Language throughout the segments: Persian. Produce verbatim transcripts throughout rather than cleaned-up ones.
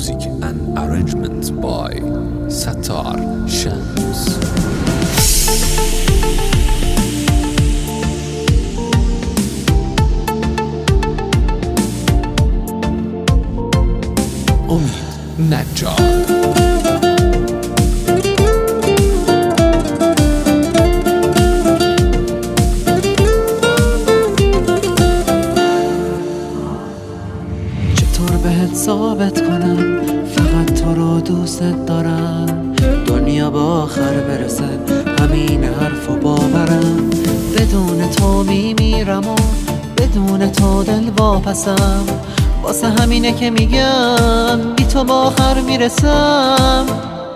Music and arrangement by Sattar Shams. امید نجار. بهت ثابت کنم فقط تو رو دوست دارم، دنیا به آخر برسه همین حرفو باورم، بدون تو میمیرم و بدون تو دل واپسم، واسه همینه که میگم بی تو با آخر میرسم.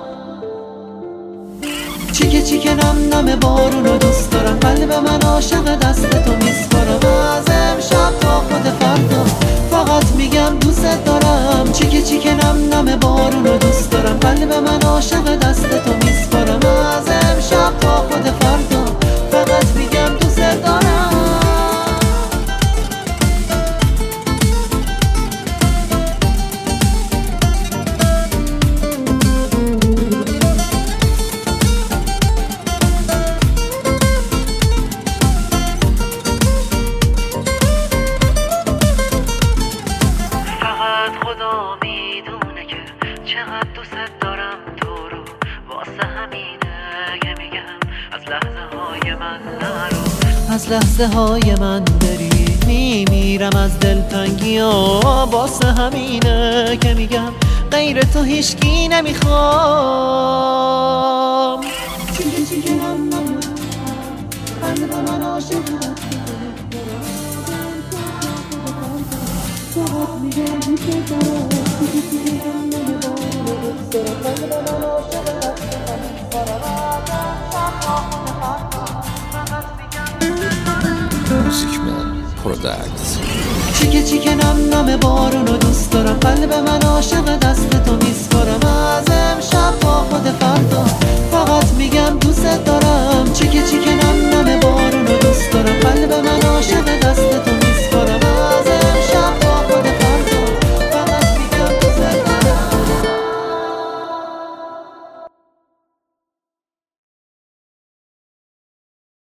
چیکه چیکه نم نم بارونو دوست دارم، قلب من عاشق دست تو میسپارم، از امشب تا خود فردا فقط میگم دوست دارم. چیکه چیکه نم نم بارونو دوست دارم، قلب من عاشق دست تو میسپارم، از امشب تا خود فردا فقط میگم دوست دارم. خدا میدونه که چقدر دوست دارم تو رو، واسه همینه که میگم از لحظه های من نرو، از لحظه های من بری میمیرم از دلتنگی و واسه همینه که میگم غیر تو هیچکی نمیخوام. چیکه چیکه هم نمون قلب من عاشق موزیکمن پروداکت. چیکه چیکه نم نم بارونو دوست دارم، قلب من عاشق دست تو میسپارم،